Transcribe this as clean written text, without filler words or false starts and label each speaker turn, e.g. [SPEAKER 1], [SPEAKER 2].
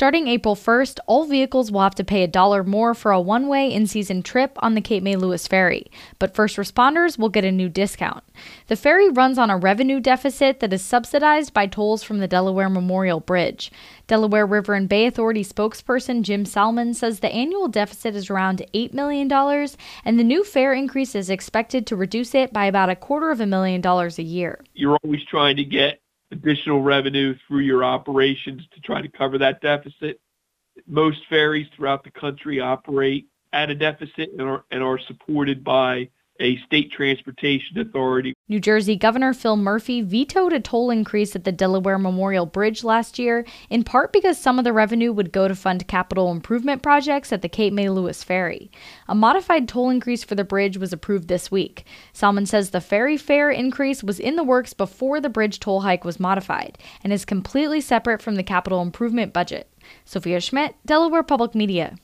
[SPEAKER 1] Starting April 1st, all vehicles will have to pay $1 more for a one-way in-season trip on the Cape May Lewis Ferry, but first responders will get a new discount. The ferry runs on a revenue deficit that is subsidized by tolls from the Delaware Memorial Bridge. Delaware River and Bay Authority spokesperson Jim Salmon says the annual deficit is around $8 million, and the new fare increase is expected to reduce it by about $250,000 a year.
[SPEAKER 2] You're always trying to get additional revenue through your operations to try to cover that deficit. Most ferries throughout the country operate at a deficit and are supported by a state transportation authority.
[SPEAKER 1] New Jersey Governor Phil Murphy vetoed a toll increase at the Delaware Memorial Bridge last year, in part because some of the revenue would go to fund capital improvement projects at the Cape May Lewis Ferry. A modified toll increase for the bridge was approved this week. Salmon says the ferry fare increase was in the works before the bridge toll hike was modified and is completely separate from the capital improvement budget. Sophia Schmidt, Delaware Public Media.